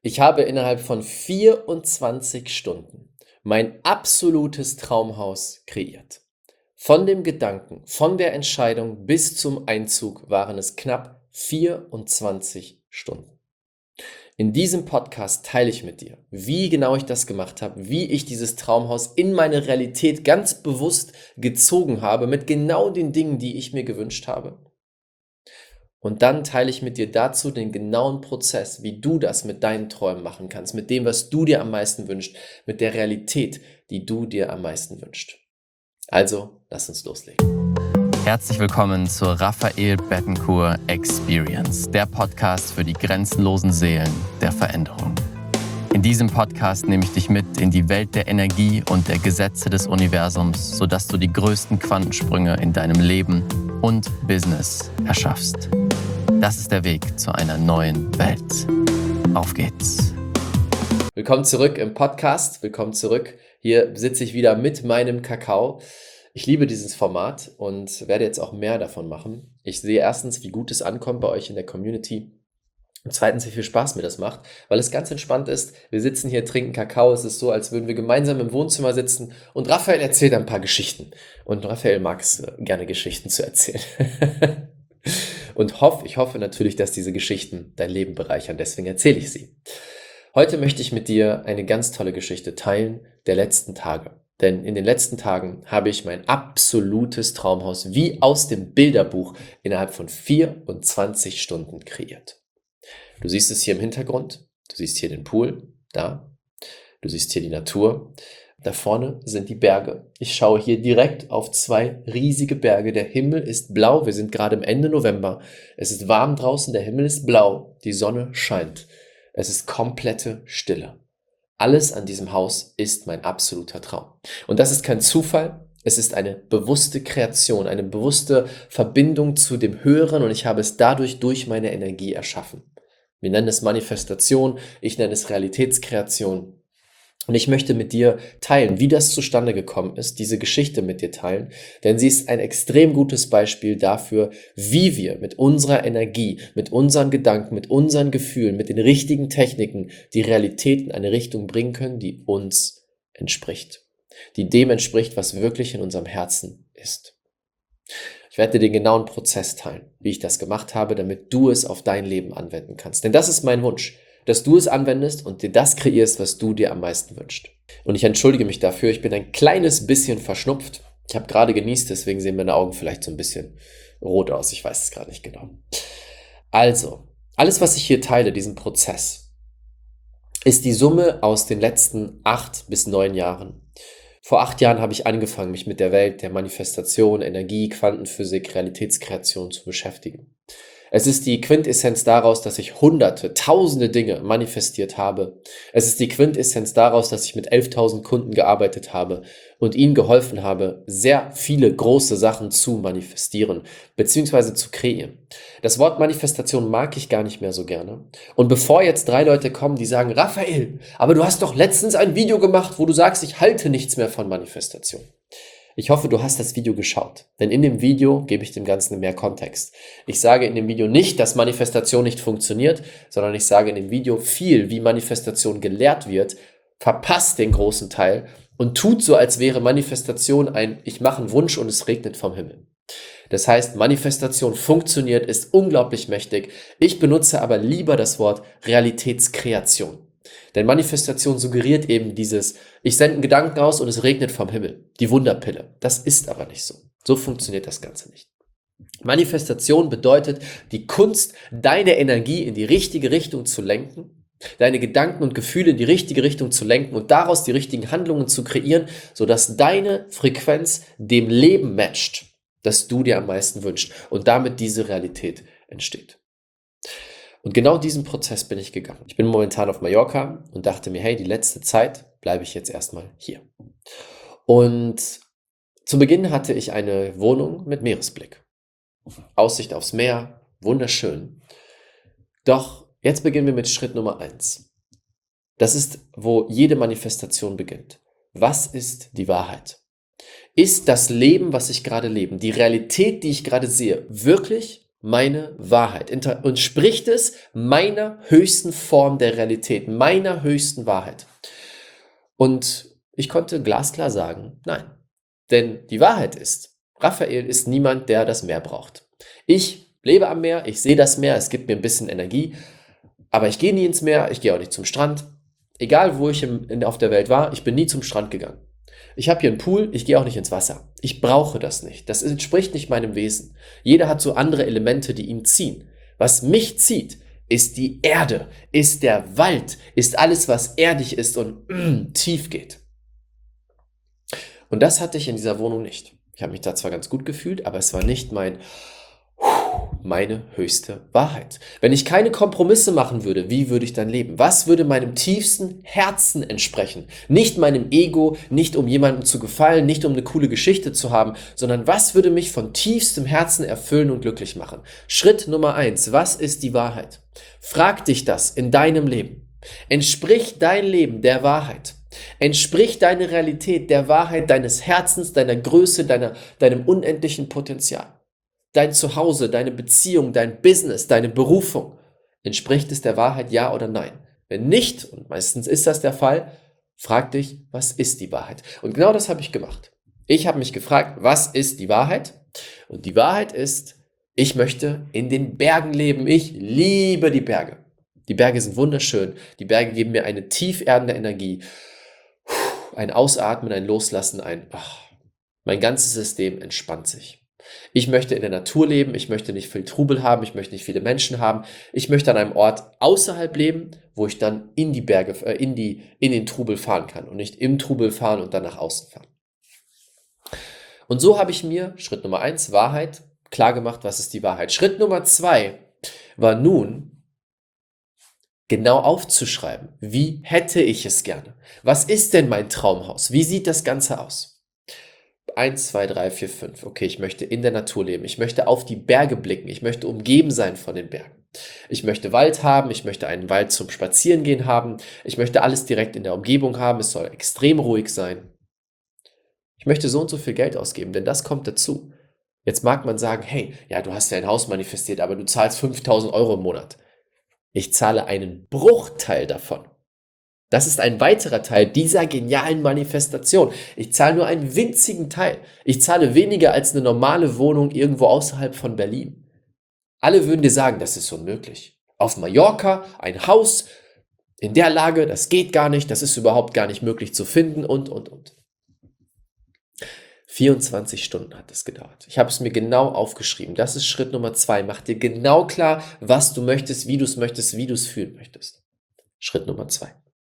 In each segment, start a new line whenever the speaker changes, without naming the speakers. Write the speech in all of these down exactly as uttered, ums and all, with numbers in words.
Ich habe innerhalb von vierundzwanzig Stunden mein absolutes Traumhaus kreiert. Von dem Gedanken, von der Entscheidung bis zum Einzug waren es knapp vierundzwanzig Stunden. In diesem Podcast teile ich mit dir, wie genau ich das gemacht habe, wie ich dieses Traumhaus in meine Realität ganz bewusst gezogen habe, mit genau den Dingen, die ich mir gewünscht habe. Und dann teile ich mit dir dazu den genauen Prozess, wie du das mit deinen Träumen machen kannst, mit dem, was du dir am meisten wünschst, mit der Realität, die du dir am meisten wünschst. Also, lass uns loslegen.
Herzlich willkommen zur Raphael Bettencourt Experience, der Podcast für die grenzenlosen Seelen der Veränderung. In diesem Podcast nehme ich dich mit in die Welt der Energie und der Gesetze des Universums, sodass du die größten Quantensprünge in deinem Leben und Business erschaffst. Das ist der Weg zu einer neuen Welt. Auf geht's!
Willkommen zurück im Podcast, willkommen zurück. Hier sitze ich wieder mit meinem Kakao. Ich liebe dieses Format und werde jetzt auch mehr davon machen. Ich sehe erstens, wie gut es ankommt bei euch in der Community. Und zweitens, wie viel Spaß mir das macht, weil es ganz entspannt ist. Wir sitzen hier, trinken Kakao. Es ist so, als würden wir gemeinsam im Wohnzimmer sitzen und Raphael erzählt ein paar Geschichten. Und Raphael mag es gerne, Geschichten zu erzählen. Und hoff, ich hoffe natürlich, dass diese Geschichten dein Leben bereichern. Deswegen erzähle ich sie. Heute möchte ich mit dir eine ganz tolle Geschichte teilen der letzten Tage. Denn in den letzten Tagen habe ich mein absolutes Traumhaus wie aus dem Bilderbuch innerhalb von vierundzwanzig Stunden kreiert. Du siehst es hier im Hintergrund, du siehst hier den Pool, da, du siehst hier die Natur, da vorne sind die Berge. Ich schaue hier direkt auf zwei riesige Berge, der Himmel ist blau, wir sind gerade im Ende November, es ist warm draußen, der Himmel ist blau, die Sonne scheint, es ist komplette Stille. Alles an diesem Haus ist mein absoluter Traum. Und das ist kein Zufall, es ist eine bewusste Kreation, eine bewusste Verbindung zu dem Höheren und ich habe es dadurch durch meine Energie erschaffen. Wir nennen es Manifestation, ich nenne es Realitätskreation. Und ich möchte mit dir teilen, wie das zustande gekommen ist, diese Geschichte mit dir teilen, denn sie ist ein extrem gutes Beispiel dafür, wie wir mit unserer Energie, mit unseren Gedanken, mit unseren Gefühlen, mit den richtigen Techniken die Realität in eine Richtung bringen können, die uns entspricht, die dem entspricht, was wirklich in unserem Herzen ist. Ich werde dir den genauen Prozess teilen, wie ich das gemacht habe, damit du es auf dein Leben anwenden kannst. Denn das ist mein Wunsch, dass du es anwendest und dir das kreierst, was du dir am meisten wünschst. Und ich entschuldige mich dafür, ich bin ein kleines bisschen verschnupft. Ich habe gerade genießt, deswegen sehen meine Augen vielleicht so ein bisschen rot aus. Ich weiß es gerade nicht genau. Also, alles, was ich hier teile, diesen Prozess, ist die Summe aus den letzten acht bis neun Jahren. Vor acht Jahren habe ich angefangen, mich mit der Welt der Manifestation, Energie, Quantenphysik, Realitätskreation zu beschäftigen. Es ist die Quintessenz daraus, dass ich hunderte, tausende Dinge manifestiert habe. Es ist die Quintessenz daraus, dass ich mit elftausend Kunden gearbeitet habe und ihnen geholfen habe, sehr viele große Sachen zu manifestieren bzw. zu kreieren. Das Wort Manifestation mag ich gar nicht mehr so gerne. Und bevor jetzt drei Leute kommen, die sagen, Raphael, aber du hast doch letztens ein Video gemacht, wo du sagst, ich halte nichts mehr von Manifestation. Ich hoffe, du hast das Video geschaut, denn in dem Video gebe ich dem Ganzen mehr Kontext. Ich sage in dem Video nicht, dass Manifestation nicht funktioniert, sondern ich sage in dem Video viel, wie Manifestation gelehrt wird, verpasst den großen Teil und tut so, als wäre Manifestation ein, ich mache einen Wunsch und es regnet vom Himmel. Das heißt, Manifestation funktioniert, ist unglaublich mächtig. Ich benutze aber lieber das Wort Realitätskreation. Denn Manifestation suggeriert eben dieses, ich sende einen Gedanken aus und es regnet vom Himmel. Die Wunderpille. Das ist aber nicht so. So funktioniert das Ganze nicht. Manifestation bedeutet die Kunst, deine Energie in die richtige Richtung zu lenken, deine Gedanken und Gefühle in die richtige Richtung zu lenken und daraus die richtigen Handlungen zu kreieren, sodass deine Frequenz dem Leben matcht, das du dir am meisten wünschst und damit diese Realität entsteht. Und genau diesen Prozess bin ich gegangen. Ich bin momentan auf Mallorca und dachte mir, hey, die letzte Zeit bleibe ich jetzt erstmal hier. Und zu Beginn hatte ich eine Wohnung mit Meeresblick. Aussicht aufs Meer, wunderschön. Doch jetzt beginnen wir mit Schritt Nummer eins. Das ist, wo jede Manifestation beginnt. Was ist die Wahrheit? Ist das Leben, was ich gerade lebe, die Realität, die ich gerade sehe, wirklich meine Wahrheit? Entspricht es meiner höchsten Form der Realität, meiner höchsten Wahrheit? Und ich konnte glasklar sagen, nein. Denn die Wahrheit ist, Raphael ist niemand, der das Meer braucht. Ich lebe am Meer, ich sehe das Meer, es gibt mir ein bisschen Energie, aber ich gehe nie ins Meer, ich gehe auch nicht zum Strand. Egal, wo ich im, in, auf der Welt war, ich bin nie zum Strand gegangen. Ich habe hier einen Pool, ich gehe auch nicht ins Wasser. Ich brauche das nicht. Das entspricht nicht meinem Wesen. Jeder hat so andere Elemente, die ihn ziehen. Was mich zieht, ist die Erde, ist der Wald, ist alles, was erdig ist und mm, tief geht. Und das hatte ich in dieser Wohnung nicht. Ich habe mich da zwar ganz gut gefühlt, aber es war nicht mein, meine höchste Wahrheit. Wenn ich keine Kompromisse machen würde, wie würde ich dann leben? Was würde meinem tiefsten Herzen entsprechen? Nicht meinem Ego, nicht um jemandem zu gefallen, nicht um eine coole Geschichte zu haben, sondern was würde mich von tiefstem Herzen erfüllen und glücklich machen? Schritt Nummer eins, was ist die Wahrheit? Frag dich das in deinem Leben. Entspricht dein Leben der Wahrheit? Entspricht deine Realität der Wahrheit deines Herzens, deiner Größe, deiner, deinem unendlichen Potenzial? Dein Zuhause, deine Beziehung, dein Business, deine Berufung, entspricht es der Wahrheit, ja oder nein? Wenn nicht, und meistens ist das der Fall, frag dich, was ist die Wahrheit? Und genau das habe ich gemacht. Ich habe mich gefragt, was ist die Wahrheit? Und die Wahrheit ist, ich möchte in den Bergen leben. Ich liebe die Berge. Die Berge sind wunderschön. Die Berge geben mir eine tief erdende Energie. Ein Ausatmen, ein Loslassen, ein... Ach, mein ganzes System entspannt sich. Ich möchte in der Natur leben, ich möchte nicht viel Trubel haben, ich möchte nicht viele Menschen haben. Ich möchte an einem Ort außerhalb leben, wo ich dann in die Berge, äh, in die, in den Trubel fahren kann und nicht im Trubel fahren und dann nach außen fahren. Und so habe ich mir, Schritt Nummer eins, Wahrheit, klar gemacht, was ist die Wahrheit. Schritt Nummer zwei war nun, genau aufzuschreiben, wie hätte ich es gerne? Was ist denn mein Traumhaus? Wie sieht das Ganze aus? eins, zwei, drei, vier, fünf. Okay, ich möchte in der Natur leben. Ich möchte auf die Berge blicken. Ich möchte umgeben sein von den Bergen. Ich möchte Wald haben. Ich möchte einen Wald zum Spazierengehen haben. Ich möchte alles direkt in der Umgebung haben. Es soll extrem ruhig sein. Ich möchte so und so viel Geld ausgeben, denn das kommt dazu. Jetzt mag man sagen, hey, ja, du hast ja ein Haus manifestiert, aber du zahlst fünftausend Euro im Monat. Ich zahle einen Bruchteil davon. Das ist ein weiterer Teil dieser genialen Manifestation. Ich zahle nur einen winzigen Teil. Ich zahle weniger als eine normale Wohnung irgendwo außerhalb von Berlin. Alle würden dir sagen, das ist unmöglich. Auf Mallorca ein Haus in der Lage, das geht gar nicht, das ist überhaupt gar nicht möglich zu finden und, und, und. vierundzwanzig Stunden hat es gedauert. Ich habe es mir genau aufgeschrieben. Das ist Schritt Nummer zwei. Mach dir genau klar, was du möchtest, wie du es möchtest, wie du es fühlen möchtest. Schritt Nummer zwei.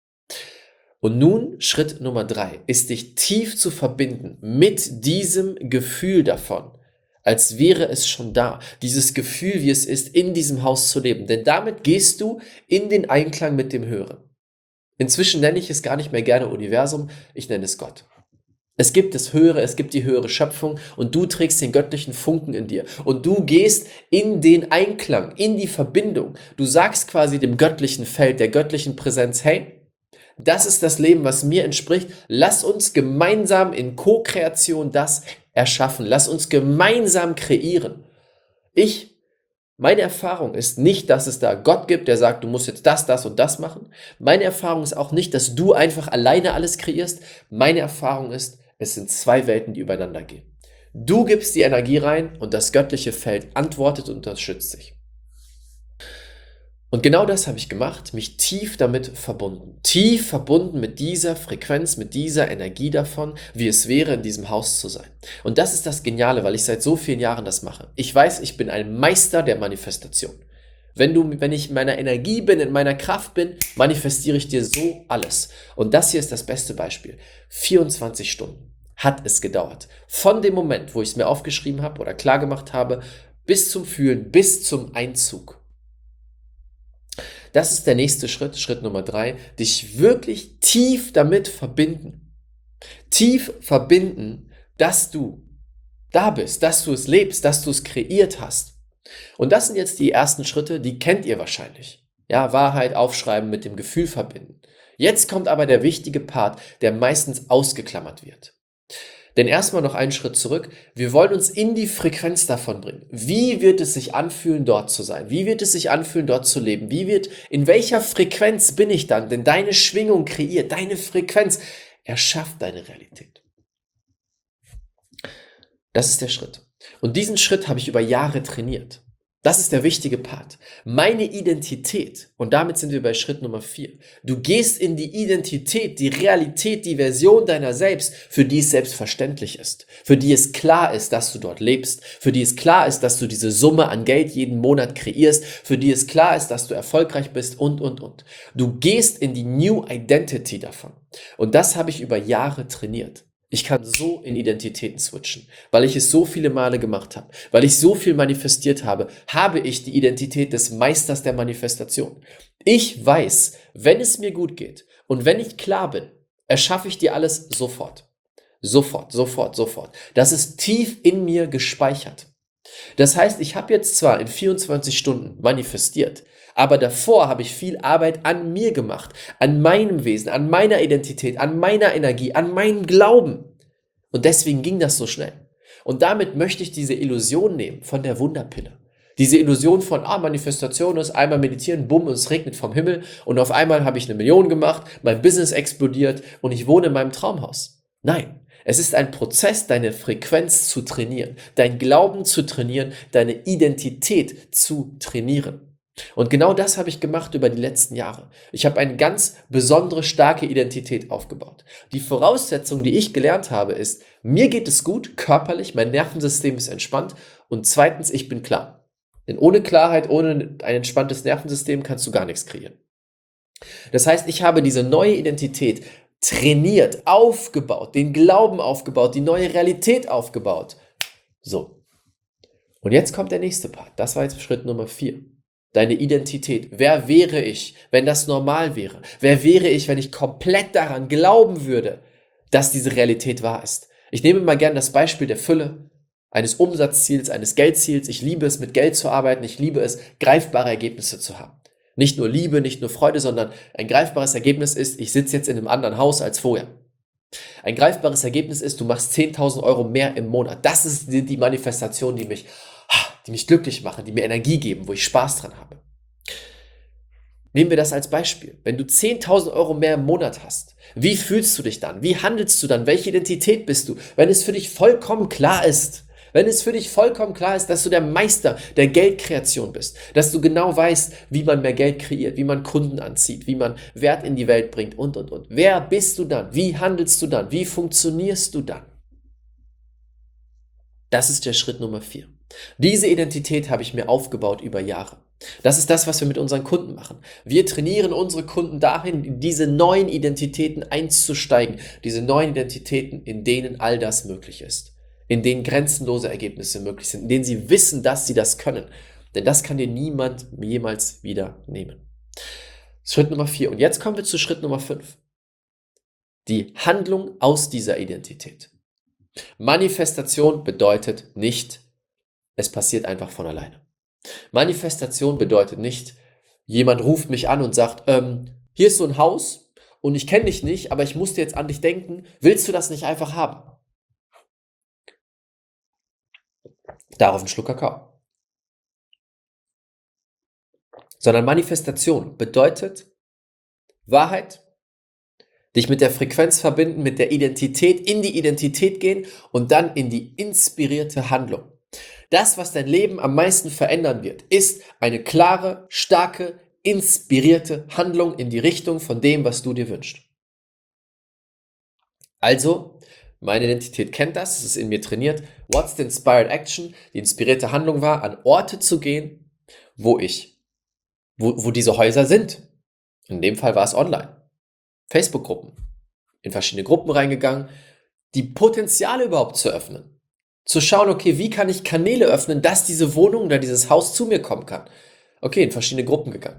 Und nun, Schritt Nummer drei, ist dich tief zu verbinden mit diesem Gefühl davon, als wäre es schon da. Dieses Gefühl, wie es ist, in diesem Haus zu leben. Denn damit gehst du in den Einklang mit dem Höheren. Inzwischen nenne ich es gar nicht mehr gerne Universum, ich nenne es Gott. Es gibt das Höhere, es gibt die höhere Schöpfung und du trägst den göttlichen Funken in dir. Und du gehst in den Einklang, in die Verbindung. Du sagst quasi dem göttlichen Feld, der göttlichen Präsenz, hey, das ist das Leben, was mir entspricht. Lass uns gemeinsam in Co-Kreation das erschaffen. Lass uns gemeinsam kreieren. Ich, meine Erfahrung ist nicht, dass es da Gott gibt, der sagt, du musst jetzt das, das und das machen. Meine Erfahrung ist auch nicht, dass du einfach alleine alles kreierst. Meine Erfahrung ist, es sind zwei Welten, die übereinander gehen. Du gibst die Energie rein und das göttliche Feld antwortet und unterstützt sich. Und genau das habe ich gemacht, mich tief damit verbunden. Tief verbunden mit dieser Frequenz, mit dieser Energie davon, wie es wäre, in diesem Haus zu sein. Und das ist das Geniale, weil ich seit so vielen Jahren das mache. Ich weiß, ich bin ein Meister der Manifestation. Wenn du, wenn ich in meiner Energie bin, in meiner Kraft bin, manifestiere ich dir so alles. Und das hier ist das beste Beispiel. vierundzwanzig Stunden hat es gedauert. Von dem Moment, wo ich es mir aufgeschrieben habe oder klar gemacht habe, bis zum Fühlen, bis zum Einzug. Das ist der nächste Schritt, Schritt Nummer drei, dich wirklich tief damit verbinden. Tief verbinden, dass du da bist, dass du es lebst, dass du es kreiert hast. Und das sind jetzt die ersten Schritte, die kennt ihr wahrscheinlich. Ja, Wahrheit aufschreiben, mit dem Gefühl verbinden. Jetzt kommt aber der wichtige Part, der meistens ausgeklammert wird. Denn erstmal noch einen Schritt zurück. Wir wollen uns in die Frequenz davon bringen. Wie wird es sich anfühlen, dort zu sein? Wie wird es sich anfühlen, dort zu leben? Wie wird, in welcher Frequenz bin ich dann? Denn deine Schwingung kreiert, deine Frequenz erschafft deine Realität. Das ist der Schritt. Und diesen Schritt habe ich über Jahre trainiert. Das ist der wichtige Part. Meine Identität, und damit sind wir bei Schritt Nummer vier. Du gehst in die Identität, die Realität, die Version deiner selbst, für die es selbstverständlich ist. Für die es klar ist, dass du dort lebst. Für die es klar ist, dass du diese Summe an Geld jeden Monat kreierst. Für die es klar ist, dass du erfolgreich bist und, und, und. Du gehst in die New Identity davon. Und das habe ich über Jahre trainiert. Ich kann so in Identitäten switchen, weil ich es so viele Male gemacht habe, weil ich so viel manifestiert habe, habe ich die Identität des Meisters der Manifestation. Ich weiß, wenn es mir gut geht und wenn ich klar bin, erschaffe ich dir alles sofort. Sofort, sofort, sofort. Das ist tief in mir gespeichert. Das heißt, ich habe jetzt zwar in vierundzwanzig Stunden manifestiert, aber davor habe ich viel Arbeit an mir gemacht, an meinem Wesen, an meiner Identität, an meiner Energie, an meinem Glauben. Und deswegen ging das so schnell. Und damit möchte ich diese Illusion nehmen von der Wunderpille. Diese Illusion von, ah, Manifestation ist einmal meditieren, bumm, und es regnet vom Himmel und auf einmal habe ich eine Million gemacht, mein Business explodiert und ich wohne in meinem Traumhaus. Nein. Es ist ein Prozess, deine Frequenz zu trainieren, dein Glauben zu trainieren, deine Identität zu trainieren. Und genau das habe ich gemacht über die letzten Jahre. Ich habe eine ganz besondere, starke Identität aufgebaut. Die Voraussetzung, die ich gelernt habe, ist, mir geht es gut, körperlich, mein Nervensystem ist entspannt und zweitens, ich bin klar. Denn ohne Klarheit, ohne ein entspanntes Nervensystem kannst du gar nichts kreieren. Das heißt, ich habe diese neue Identität trainiert, aufgebaut, den Glauben aufgebaut, die neue Realität aufgebaut. So. Und jetzt kommt der nächste Part. Das war jetzt Schritt Nummer vier. Deine Identität. Wer wäre ich, wenn das normal wäre? Wer wäre ich, wenn ich komplett daran glauben würde, dass diese Realität wahr ist? Ich nehme mal gerne das Beispiel der Fülle, eines Umsatzziels, eines Geldziels. Ich liebe es, mit Geld zu arbeiten. Ich liebe es, greifbare Ergebnisse zu haben. Nicht nur Liebe, nicht nur Freude, sondern ein greifbares Ergebnis ist, ich sitze jetzt in einem anderen Haus als vorher. Ein greifbares Ergebnis ist, du machst zehntausend Euro mehr im Monat. Das ist die, die Manifestation, die mich, die mich glücklich machen, die mir Energie geben, wo ich Spaß dran habe. Nehmen wir das als Beispiel. Wenn du zehntausend Euro mehr im Monat hast, wie fühlst du dich dann? Wie handelst du dann? Welche Identität bist du? Wenn es für dich vollkommen klar ist, wenn es für dich vollkommen klar ist, dass du der Meister der Geldkreation bist, dass du genau weißt, wie man mehr Geld kreiert, wie man Kunden anzieht, wie man Wert in die Welt bringt und, und, und. Wer bist du dann? Wie handelst du dann? Wie funktionierst du dann? Das ist der Schritt Nummer vier. Diese Identität habe ich mir aufgebaut über Jahre. Das ist das, was wir mit unseren Kunden machen. Wir trainieren unsere Kunden dahin, in diese neuen Identitäten einzusteigen, diese neuen Identitäten, in denen all das möglich ist, in denen grenzenlose Ergebnisse möglich sind, in denen sie wissen, dass sie das können. Denn das kann dir niemand jemals wieder nehmen. Schritt Nummer vier. Und jetzt kommen wir zu Schritt Nummer fünf. Die Handlung aus dieser Identität. Manifestation bedeutet nicht, es passiert einfach von alleine. Manifestation bedeutet nicht, jemand ruft mich an und sagt, ähm, hier ist so ein Haus und ich kenne dich nicht, aber ich musste jetzt an dich denken, willst du das nicht einfach haben? Darauf ein Schluck Kakao. Sondern Manifestation bedeutet Wahrheit, dich mit der Frequenz verbinden, mit der Identität, in die Identität gehen und dann in die inspirierte Handlung. Das, was dein Leben am meisten verändern wird, ist eine klare, starke, inspirierte Handlung in die Richtung von dem, was du dir wünschst. Also, meine Identität kennt das, es ist in mir trainiert. What's the inspired action? Die inspirierte Handlung war, an Orte zu gehen, wo ich, wo, wo diese Häuser sind. In dem Fall war es online. Facebook-Gruppen. In verschiedene Gruppen reingegangen, die Potenziale überhaupt zu öffnen. Zu schauen, okay, wie kann ich Kanäle öffnen, dass diese Wohnung oder dieses Haus zu mir kommen kann. Okay, in verschiedene Gruppen gegangen.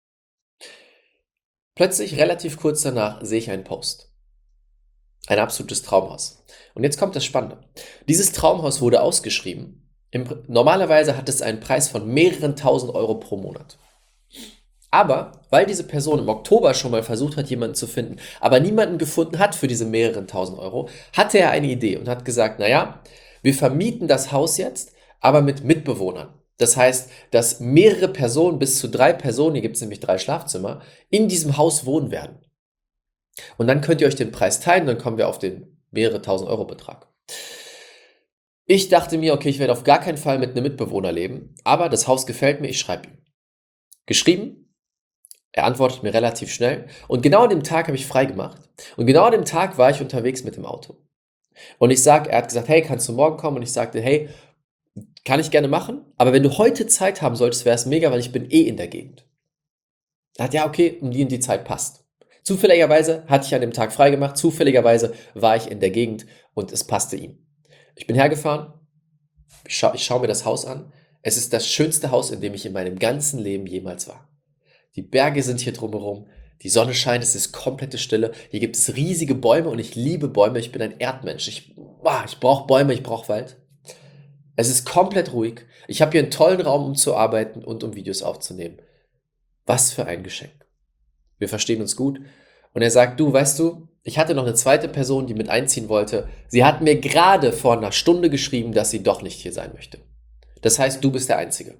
Plötzlich, relativ kurz danach, sehe ich einen Post. Ein absolutes Traumhaus. Und jetzt kommt das Spannende. Dieses Traumhaus wurde ausgeschrieben. Im, normalerweise hat es einen Preis von mehreren tausend Euro pro Monat. Aber weil diese Person im Oktober schon mal versucht hat, jemanden zu finden, aber niemanden gefunden hat für diese mehreren tausend Euro, hatte er eine Idee und hat gesagt, naja, wir vermieten das Haus jetzt, aber mit Mitbewohnern. Das heißt, dass mehrere Personen, bis zu drei Personen, hier gibt es nämlich drei Schlafzimmer, in diesem Haus wohnen werden. Und dann könnt ihr euch den Preis teilen, dann kommen wir auf den mehrere tausend Euro Betrag. Ich dachte mir, okay, ich werde auf gar keinen Fall mit einem Mitbewohner leben, aber das Haus gefällt mir, ich schreibe ihm. Geschrieben, er antwortet mir relativ schnell und genau an dem Tag habe ich frei gemacht und genau an dem Tag war ich unterwegs mit dem Auto. Und ich sage, er hat gesagt, hey, kannst du morgen kommen? Und ich sagte, hey, kann ich gerne machen, aber wenn du heute Zeit haben solltest, wäre es mega, weil ich bin eh in der Gegend. Er hat, ja, okay, um die und die Zeit passt. Zufälligerweise hatte ich an dem Tag frei gemacht, zufälligerweise war ich in der Gegend und es passte ihm. Ich bin hergefahren, ich schaue ich schau mir das Haus an. Es ist das schönste Haus, in dem ich in meinem ganzen Leben jemals war. Die Berge sind hier drumherum, die Sonne scheint, es ist komplette Stille. Hier gibt es riesige Bäume und ich liebe Bäume, ich bin ein Erdmensch. Ich, wow, ich brauche Bäume, ich brauche Wald. Es ist komplett ruhig. Ich habe hier einen tollen Raum, um zu arbeiten und um Videos aufzunehmen. Was für ein Geschenk. Wir verstehen uns gut. Und er sagt, du, weißt du, ich hatte noch eine zweite Person, die mit einziehen wollte. Sie hat mir gerade vor einer Stunde geschrieben, dass sie doch nicht hier sein möchte. Das heißt, du bist der Einzige.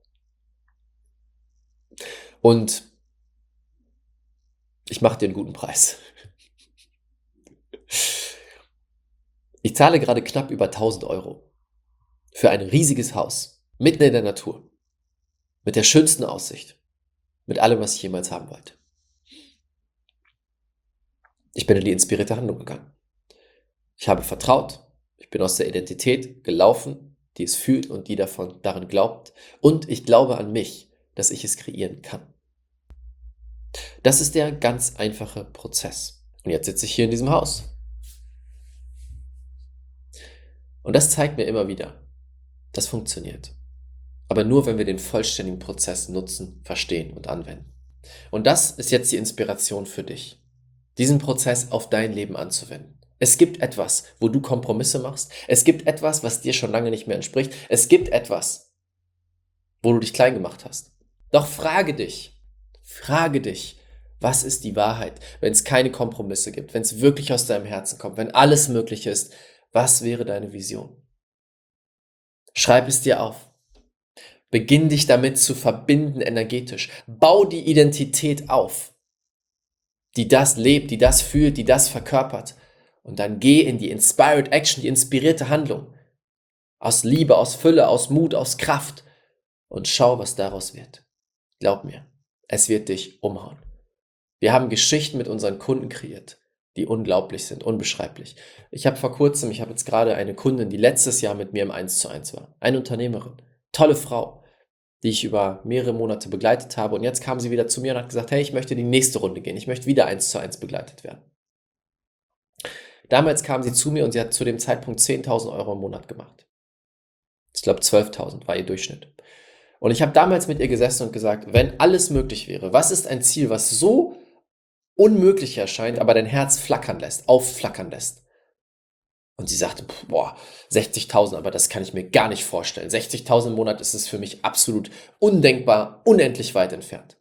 Und ich mache dir einen guten Preis. Ich zahle gerade knapp über tausend Euro für ein riesiges Haus, mitten in der Natur, mit der schönsten Aussicht, mit allem, was ich jemals haben wollte. Ich bin in die inspirierte Handlung gegangen. Ich habe vertraut, ich bin aus der Identität gelaufen, die es fühlt und die davon daran glaubt. Und ich glaube an mich, dass ich es kreieren kann. Das ist der ganz einfache Prozess. Und jetzt sitze ich hier in diesem Haus. Und das zeigt mir immer wieder, das funktioniert. Aber nur, wenn wir den vollständigen Prozess nutzen, verstehen und anwenden. Und das ist jetzt die Inspiration für dich, diesen Prozess auf dein Leben anzuwenden. Es gibt etwas, wo du Kompromisse machst. Es gibt etwas, was dir schon lange nicht mehr entspricht. Es gibt etwas, wo du dich klein gemacht hast. Doch frage dich, frage dich, was ist die Wahrheit, wenn es keine Kompromisse gibt, wenn es wirklich aus deinem Herzen kommt, wenn alles möglich ist, was wäre deine Vision? Schreib es dir auf. Beginn dich damit zu verbinden energetisch. Bau die Identität auf, die das lebt, die das fühlt, die das verkörpert. Und dann geh in die Inspired Action, die inspirierte Handlung. Aus Liebe, aus Fülle, aus Mut, aus Kraft. Und schau, was daraus wird. Glaub mir, es wird dich umhauen. Wir haben Geschichten mit unseren Kunden kreiert, die unglaublich sind, unbeschreiblich. Ich habe vor kurzem, ich habe jetzt gerade eine Kundin, die letztes Jahr mit mir im eins zu eins war. Eine Unternehmerin, tolle Frau, die ich über mehrere Monate begleitet habe. Und jetzt kam sie wieder zu mir und hat gesagt, hey, ich möchte die nächste Runde gehen. Ich möchte wieder eins zu eins begleitet werden. Damals kam sie zu mir und sie hat zu dem Zeitpunkt zehntausend Euro im Monat gemacht. Ich glaube zwölftausend war ihr Durchschnitt. Und ich habe damals mit ihr gesessen und gesagt, wenn alles möglich wäre, was ist ein Ziel, was so unmöglich erscheint, aber dein Herz flackern lässt, aufflackern lässt? Und sie sagte, boah, sechzigtausend, aber das kann ich mir gar nicht vorstellen. sechzigtausend im Monat ist es für mich absolut undenkbar, unendlich weit entfernt.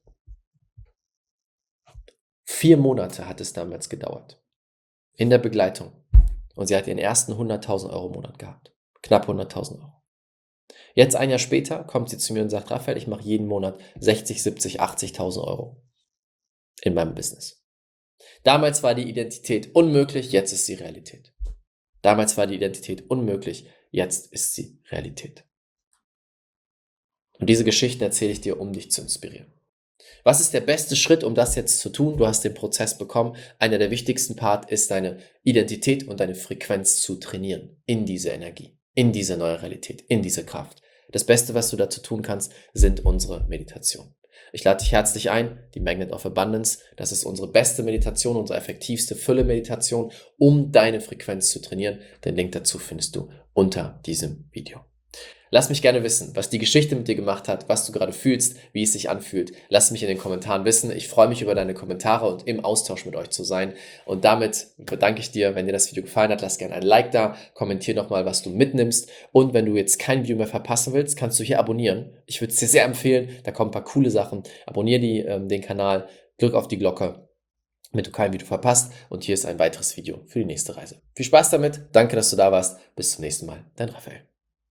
Vier Monate hat es damals gedauert. In der Begleitung. Und sie hat ihren ersten hunderttausend Euro im Monat gehabt. Knapp hunderttausend Euro. Jetzt ein Jahr später kommt sie zu mir und sagt, Raphael, ich mache jeden Monat sechzig, siebzig, achtzigtausend Euro in meinem Business. Damals war die Identität unmöglich, jetzt ist sie Realität. Damals war die Identität unmöglich, jetzt ist sie Realität. Und diese Geschichten erzähle ich dir, um dich zu inspirieren. Was ist der beste Schritt, um das jetzt zu tun? Du hast den Prozess bekommen. Einer der wichtigsten Part ist, deine Identität und deine Frequenz zu trainieren in diese Energie, in diese neue Realität, in diese Kraft. Das Beste, was du dazu tun kannst, sind unsere Meditationen. Ich lade dich herzlich ein, die Magnet of Abundance. Das ist unsere beste Meditation, unsere effektivste Fülle-Meditation, um deine Frequenz zu trainieren. Den Link dazu findest du unter diesem Video. Lass mich gerne wissen, was die Geschichte mit dir gemacht hat, was du gerade fühlst, wie es sich anfühlt. Lass mich in den Kommentaren wissen. Ich freue mich über deine Kommentare und im Austausch mit euch zu sein. Und damit bedanke ich dir, wenn dir das Video gefallen hat. Lass gerne ein Like da, kommentier nochmal, was du mitnimmst. Und wenn du jetzt kein Video mehr verpassen willst, kannst du hier abonnieren. Ich würde es dir sehr empfehlen. Da kommen ein paar coole Sachen. Abonnier die, ähm, den Kanal, drück auf die Glocke, damit du kein Video verpasst. Und hier ist ein weiteres Video für die nächste Reise. Viel Spaß damit. Danke, dass du da warst. Bis zum nächsten Mal. Dein Raphael.